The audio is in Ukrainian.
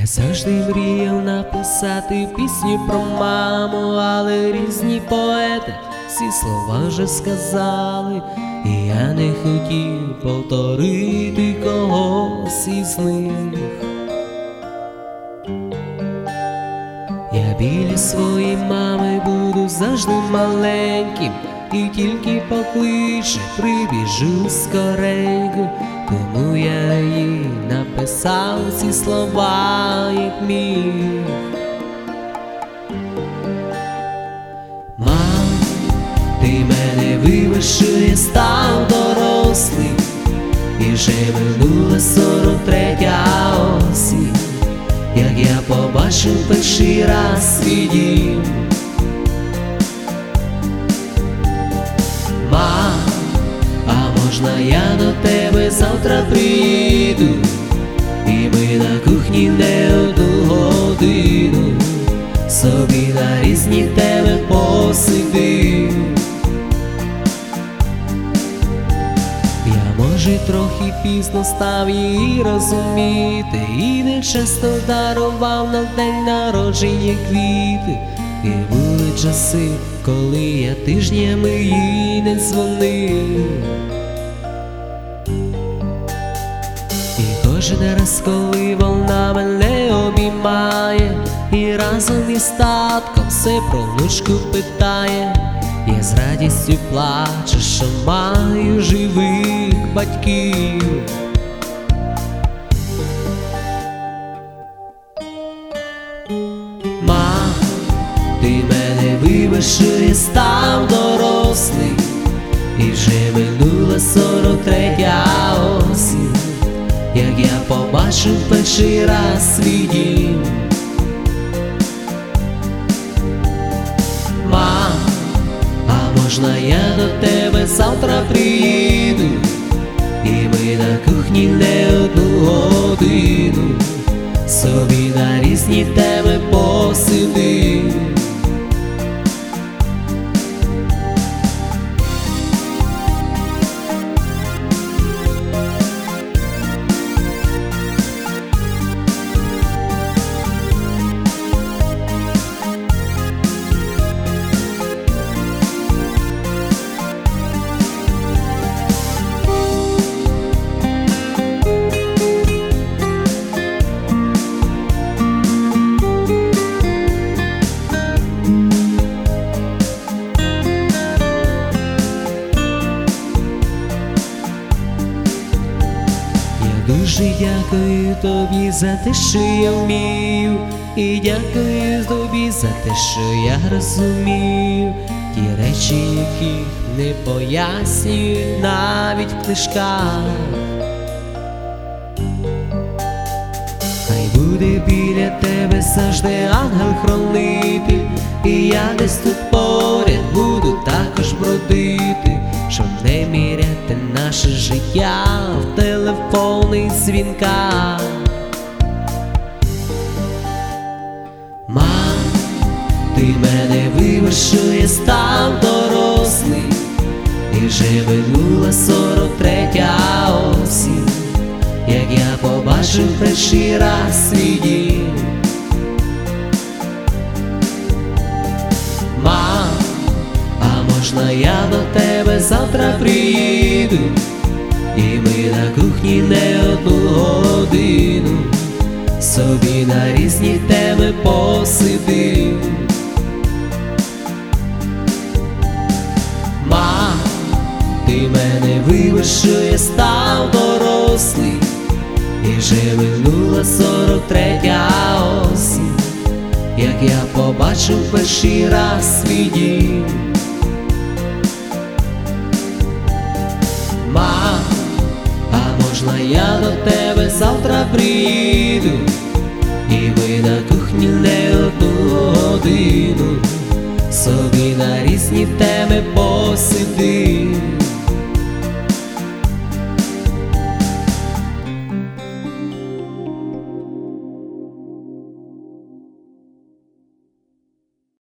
Я завжди мріяв написати пісню про маму, але різні поети всі слова вже сказали, і я не хотів повторити когось із них. Я біля своєї мами буду завжди маленьким, і тільки покличе, прибіжу скоренько, тому я їй написав ці слова, як міг. Мам, ти мене вибач, що я став дорослий, і вже минула 43-я осінь, як я побачив перший раз свій дім. Мам, а можна я до тебе завтра приїду, і ми на кухні не одну годину собі на різні теми посидим. Я, може, трохи пізно став її розуміти, і не часто дарував на день народження квіти. І були часи, коли я тижнями їй не дзвонив. І кожен раз, коли вона мене обіймає, і разом із татком все про внучку питає, я з радістю плачу, що маю живих батьків. Мам, ти мене вибач, що я став дорослий, і вже минула 43-я осінь, як я побачив перший раз свій дім. Мам, а можна я до тебе завтра приїду, і ми на кухні не одну годину собі на різні теми посидим. Дуже дякую тобі за те, що я вмію, і дякую тобі за те, що я розумію ті речі, яких не пояснюють навіть в книжках. Хай буде біля тебе завжди ангел-хранитель, і я десь тут поряд буду також бродити, щоб не міряти наше життя в телефонних дзвінках. Мам, ти мене вибач, що я став дорослий, і вже минула 43-я осінь, як я побачив перший раз свій дім. Мам, а можна я до тебе завтра приїду, і ми на кухні не одну годину собі на різні теми посидим. Мам, ти мене вибач, що я став дорослий, і вже минула 43-я осінь, як я побачив перший раз свій дім. Мам, а можна я до тебе завтра приїду, і ми на кухні не одну годину собі на різні теми посидим.